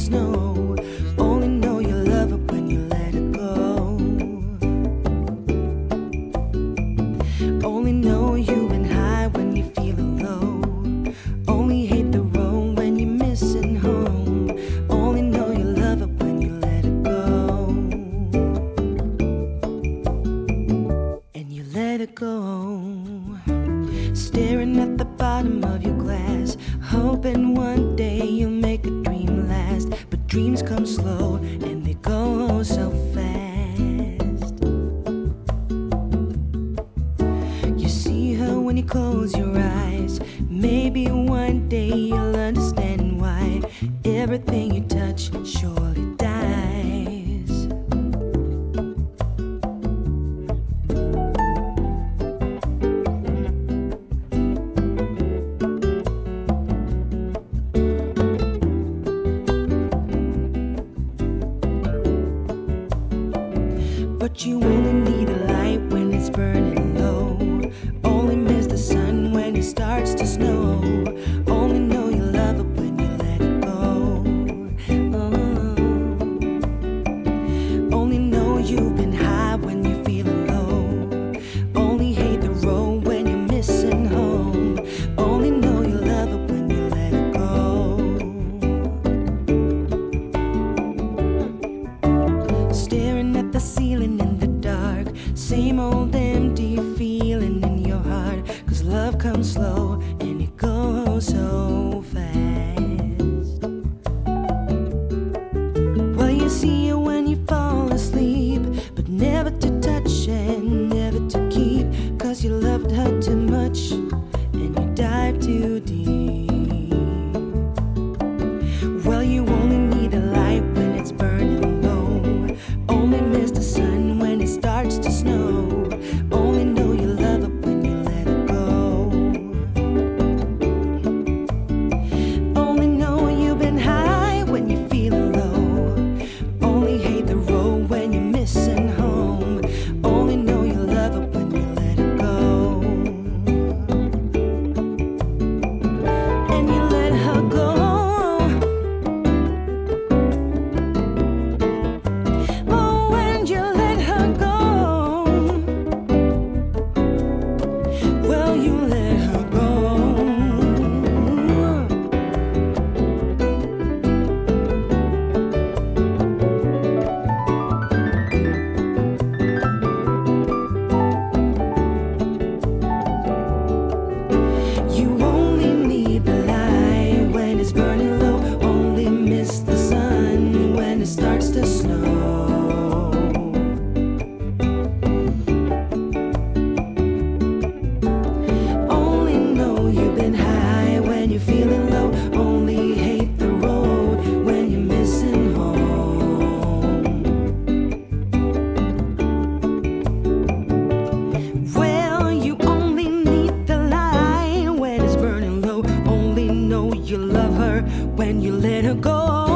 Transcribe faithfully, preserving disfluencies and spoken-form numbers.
snow. Only know you love her when you let her go. Only know you've been high when you're feeling low. Only hate the road when you're missing home. Only know you love her when you let her go. And you let her go. Staring at the bottom of your glass, hoping one day you'll make a dream last. But dreams come slow and they go so fast. You see her when you close your eyes. Maybe one day you'll understand why everything you touch surely dies. But you only need a light when it's burning low. Only miss the sun when it starts to snow. Only know you love it when you let it go. Oh. Only know you've been high when you're feeling low. Only hate the road when you're missing home. Only know you love it when you let it go. Staring at the ceiling in the dark, same old empty feeling in your heart. Cause love comes slow and it goes so fast. Well, you see her when you fall asleep, but never to touch and never to keep. Cause you loved her too much and you dive too deep. Well, you only need a light when it's burning low. Only miss the sun when it starts to snow. Only know you love it when you let it go. Only know you've been high when you're feeling low. Only hate the road when you're missing home. Only know you love it when you let it go. And you let her go. Oh, and you let her go. Well, you let her go. You only need the light when it's burning low. Only miss the sun when it starts to snow. Only know you've been high when you're feeling low. Only hate the road when you're missing home. Well, you only need the light when it's burning low. Only know you love her when you let her go.